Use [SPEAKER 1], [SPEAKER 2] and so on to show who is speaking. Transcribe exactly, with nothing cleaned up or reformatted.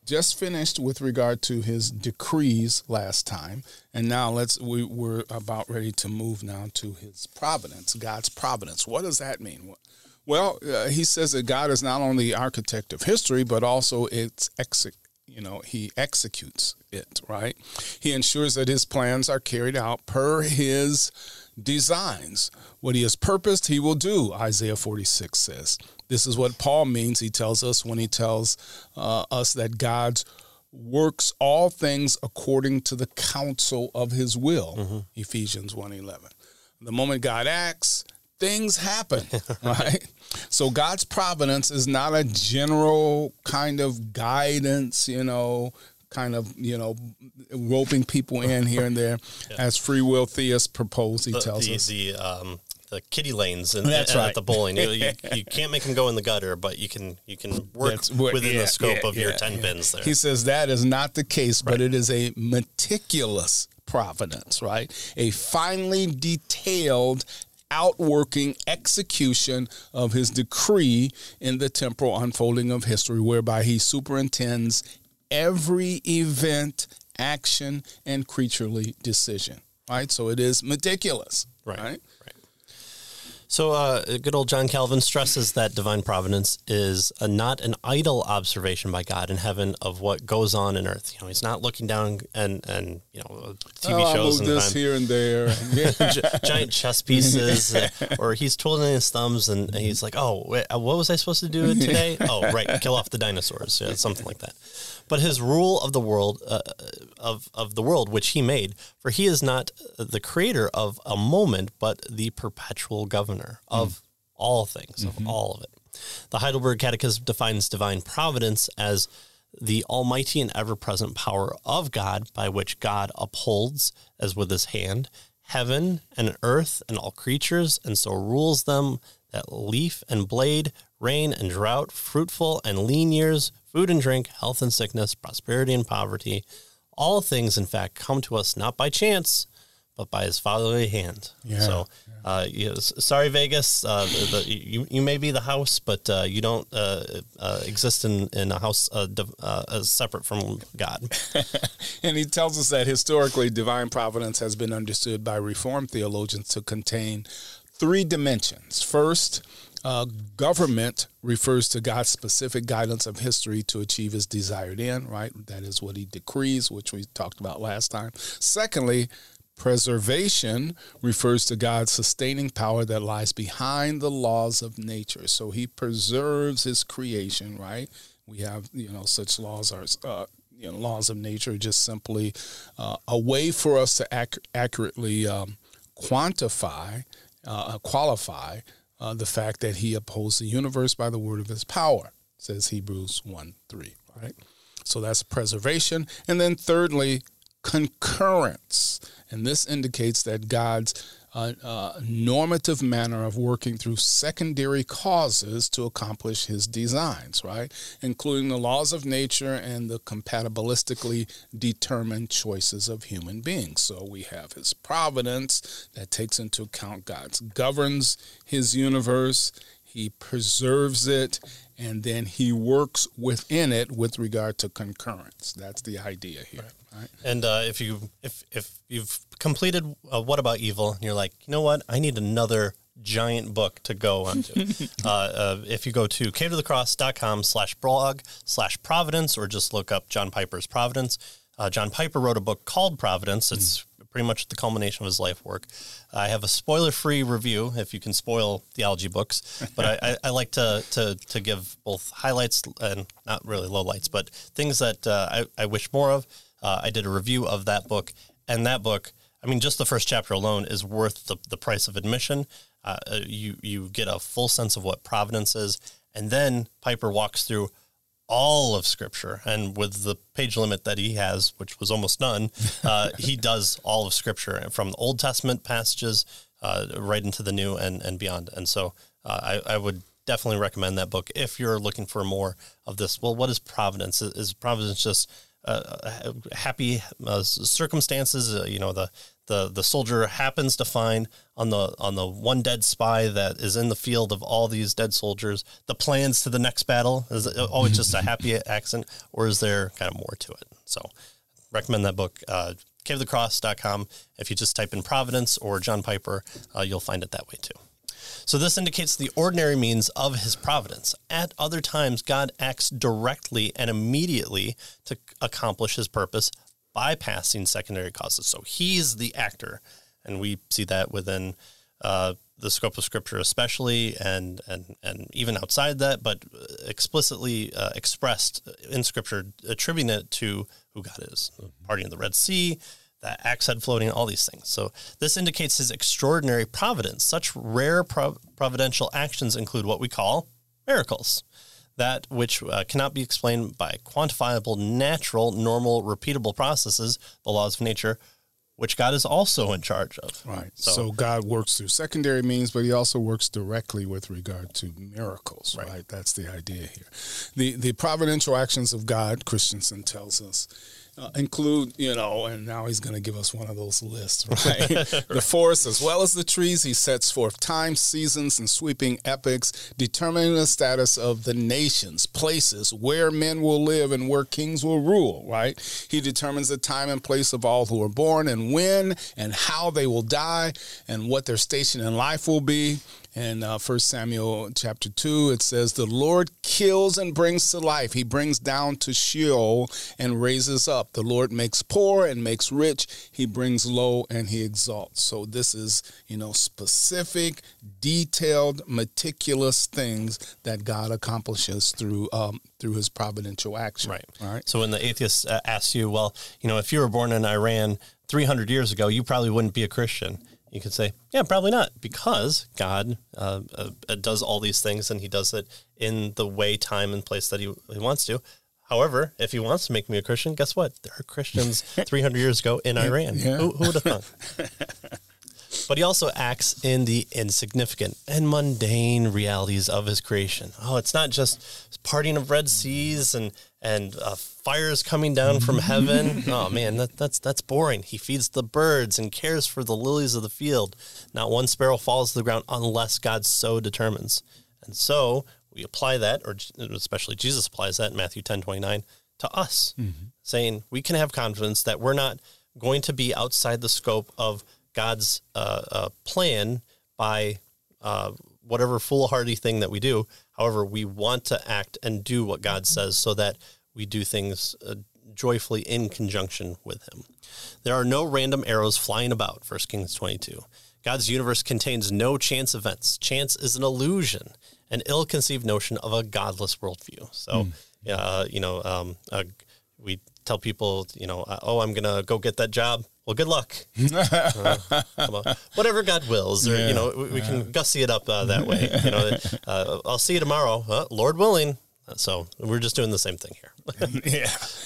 [SPEAKER 1] just finished with regard to his decrees last time, and now let's we, we're about ready to move now to his providence, God's providence. What does that mean? Well, uh, he says that God is not only the architect of history, but also its ex- you know, he executes it, right? He ensures that his plans are carried out per his designs. What he has purposed, he will do, Isaiah forty-six says. This is what Paul means. He tells us when he tells uh, us that God works all things according to the counsel of his will, mm-hmm. Ephesians one eleven. The moment God acts, things happen, right? So God's providence is not a general kind of guidance, you know, kind of, you know, roping people in here and there, yeah. as free will theists propose, he
[SPEAKER 2] the,
[SPEAKER 1] tells
[SPEAKER 2] the,
[SPEAKER 1] us.
[SPEAKER 2] The, um, the kiddie lanes in,
[SPEAKER 1] That's
[SPEAKER 2] at,
[SPEAKER 1] right.
[SPEAKER 2] at the bowling. You, you, you can't make them go in the gutter, but you can you can work what, within yeah, the scope yeah, of yeah, your ten yeah. pins there.
[SPEAKER 1] He says that is not the case, right. but it is a meticulous providence, right? A finely detailed outworking execution of his decree in the temporal unfolding of history, whereby he superintends every event, action, and creaturely decision, right? So it is meticulous, right? right?
[SPEAKER 2] right. So uh, good old John Calvin stresses that divine providence is a, not an idle observation by God in heaven of what goes on in earth. You know, he's not looking down and, and you know, T V
[SPEAKER 1] oh,
[SPEAKER 2] shows
[SPEAKER 1] I move
[SPEAKER 2] and
[SPEAKER 1] this here and there.
[SPEAKER 2] giant chess pieces, uh, or he's twiddling his thumbs and he's like, oh, wait, what was I supposed to do today? Oh, right, kill off the dinosaurs, yeah, something like that. But his rule of the world, uh, of of the world which he made, for he is not the creator of a moment, but the perpetual governor of mm. all things, mm-hmm. of all of it. The Heidelberg Catechism defines divine providence as the almighty and ever-present power of God, by which God upholds, as with his hand, heaven and earth and all creatures, and so rules them that leaf and blade, rain and drought, fruitful and lean years, food and drink, health and sickness, prosperity and poverty, all things, in fact, come to us not by chance, but by his fatherly hand. Yeah, so, uh, you know, sorry, Vegas, uh, the, the, you you may be the house, but uh, you don't uh, uh, exist in, in a house uh, div, uh, separate from God.
[SPEAKER 1] And he tells us that historically, divine providence has been understood by Reformed theologians to contain three dimensions. First, Uh, government refers to God's specific guidance of history to achieve his desired end, right? That is what he decrees, which we talked about last time. Secondly, preservation refers to God's sustaining power that lies behind the laws of nature. So he preserves his creation, right? We have, you know, such laws are, uh, you know, laws of nature, just simply uh, a way for us to ac- accurately um, quantify, uh, qualify Uh, the fact that he upholds the universe by the word of his power, says Hebrews one three, right? So that's preservation. And then thirdly, concurrence. And this indicates that God's uh, uh, normative manner of working through secondary causes to accomplish his designs, right? Including the laws of nature and the compatibilistically determined choices of human beings. So we have his providence that takes into account God's governs his universe, he preserves it, and then he works within it with regard to concurrence. That's the idea here. Right. Right.
[SPEAKER 2] And uh, if you if if you've completed uh, What About Evil, and you're like, you know what, I need another giant book to go onto. uh, uh, if you go to cave to the cross dot com slash blog slash Providence, or just look up John Piper's Providence. Uh, John Piper wrote a book called Providence. It's mm. pretty much the culmination of his life work. I have a spoiler-free review, if you can spoil theology books, but I, I, I like to, to to give both highlights and not really lowlights, but things that uh, I, I wish more of. Uh, I did a review of that book, and that book, I mean, just the first chapter alone is worth the, the price of admission. Uh, you you get a full sense of what providence is, and then Piper walks through all of Scripture, and with the page limit that he has, which was almost none, uh, he does all of Scripture, from the Old Testament passages uh, right into the New and, and beyond. And so uh, I, I would definitely recommend that book if you're looking for more of this. Well, what is providence? Is providence just Uh, happy uh, circumstances, uh, you know, the the the soldier happens to find on the on the one dead spy that is in the field of all these dead soldiers the plans to the next battle? Is it always just a happy accident, or is there kind of more to it? So recommend that book, uh, cave of the cross dot com. If you just type in Providence or John Piper, uh, you'll find it that way too. So this indicates the ordinary means of his providence. At other times, God acts directly and immediately to accomplish his purpose, bypassing secondary causes. So he's the actor, and we see that within uh, the scope of Scripture especially, and and and even outside that, but explicitly uh, expressed in Scripture, attributing it to who God is. Parting of the Red Sea, that axe head floating, all these things. So this indicates his extraordinary providence. Such rare prov- providential actions include what we call miracles, that which uh, cannot be explained by quantifiable, natural, normal, repeatable processes, the laws of nature, which God is also in charge of.
[SPEAKER 1] Right. So, so God works through secondary means, but he also works directly with regard to miracles, right? right? That's the idea here. The the providential actions of God, Christensen tells us, Uh, include, you know, and now he's going to give us one of those lists, right? right? The forests as well as the trees. He sets forth times, seasons, and sweeping epochs, determining the status of the nations, places where men will live and where kings will rule, right? He determines the time and place of all who are born and when and how they will die and what their station in life will be. In uh, First Samuel chapter two, it says, the Lord kills and brings to life. He brings down to Sheol and raises up. The Lord makes poor and makes rich. He brings low and he exalts. So this is, you know, specific, detailed, meticulous things that God accomplishes through um, through his providential action.
[SPEAKER 2] Right.
[SPEAKER 1] All right.
[SPEAKER 2] So when the atheist uh, asks you, well, you know, if you were born in Iran three hundred years ago, you probably wouldn't be a Christian. You could say, yeah, probably not, because God uh, uh, does all these things, and he does it in the way, time, and place that he, he wants to. However, if he wants to make me a Christian, guess what? There are Christians three hundred years ago in Iran. Yeah. Who, who would have thought? But he also acts in the insignificant and mundane realities of his creation. Oh, it's not just parting of Red Seas and and uh, fires coming down from heaven. Oh man, that, that's that's boring. He feeds the birds and cares for the lilies of the field. Not one sparrow falls to the ground unless God so determines. And so we apply that, or especially Jesus applies that in Matthew ten twenty-nine to us, mm-hmm. saying we can have confidence that we're not going to be outside the scope of God's uh, uh, plan by uh, whatever foolhardy thing that we do. However, we want to act and do what God says so that we do things uh, joyfully in conjunction with him. There are no random arrows flying about, First Kings twenty-two. God's universe contains no chance events. Chance is an illusion, an ill-conceived notion of a godless worldview. So, mm. uh, you know, um, uh, we tell people, you know, uh, oh, I'm going to go get that job. Well, good luck. Uh, whatever God wills, or, yeah, you know, we, we can yeah. gussy it up uh, that way. You know, uh, I'll see you tomorrow, uh, Lord willing. So we're just doing the same thing here.
[SPEAKER 1] Yeah.